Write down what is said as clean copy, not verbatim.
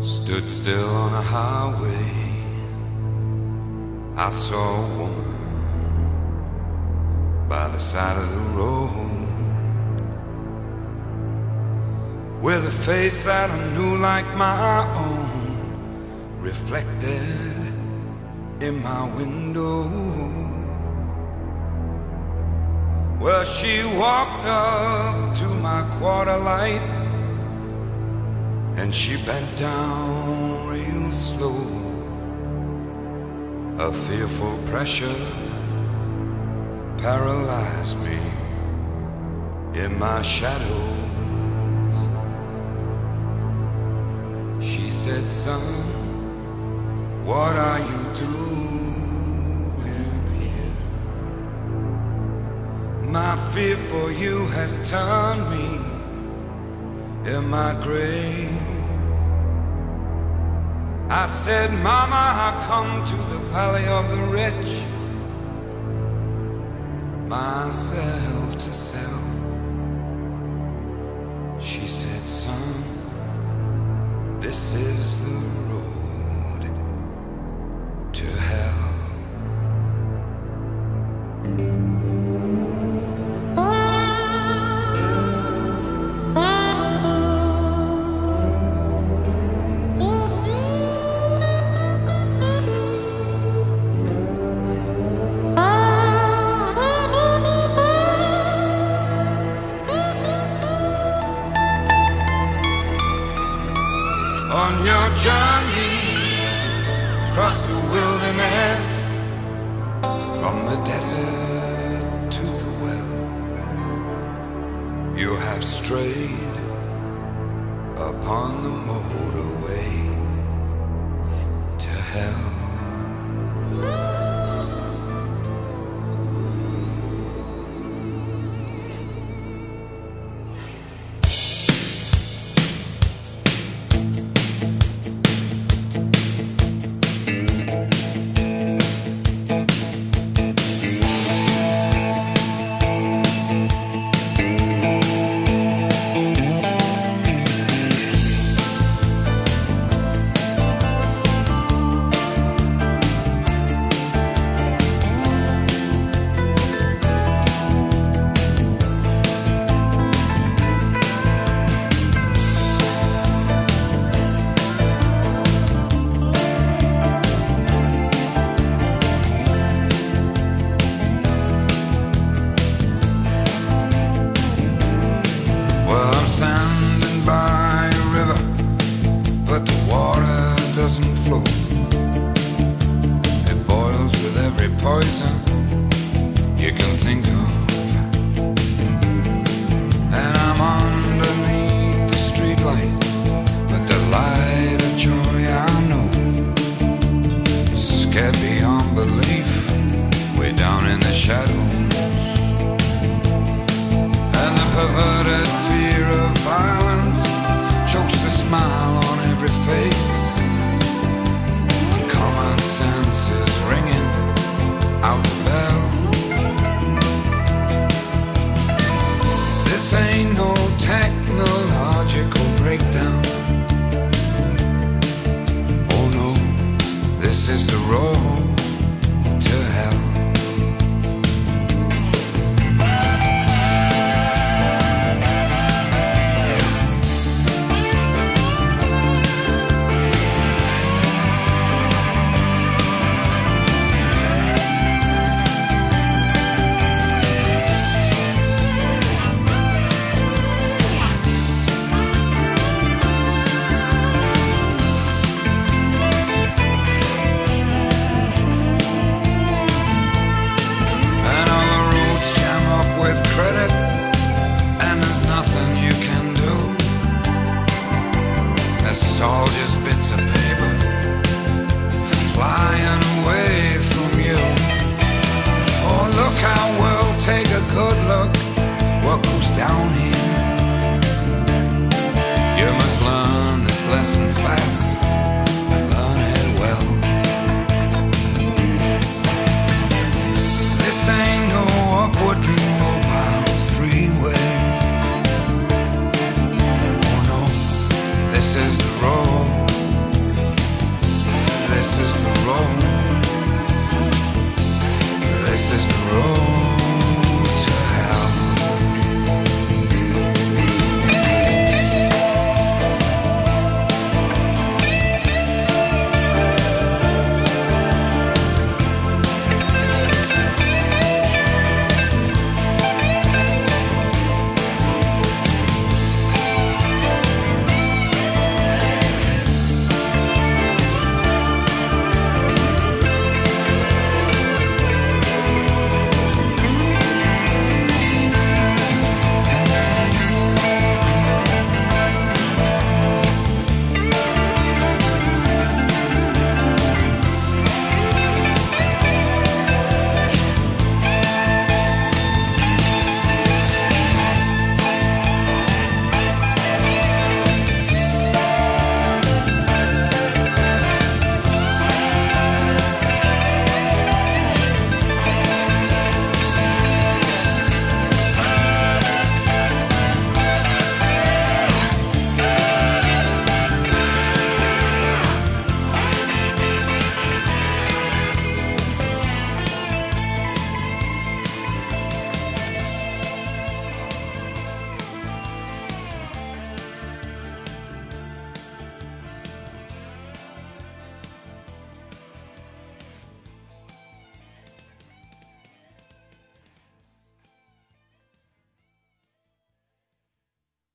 Stood still on a highway. I saw a woman by the side of the road, with a face that I knew like my own, reflected in my window. Well, she walked up to my quarter light, and she bent down real slow. A fearful pressure paralyzed me in my shadows. She said, "Son, what are you doing here? My fear for you has turned me in my grave." I said, "Mama, I come to the valley of the rich, myself to sell." She said, "Son, this is the road to hell." On your journey across the wilderness, from the desert to the well, you have strayed upon the motorway to hell. Poison you can think of, and I'm underneath the streetlight, but the light of joy I know, scared beyond belief, way down in the shadows, and the perverted fear of violence chokes the smile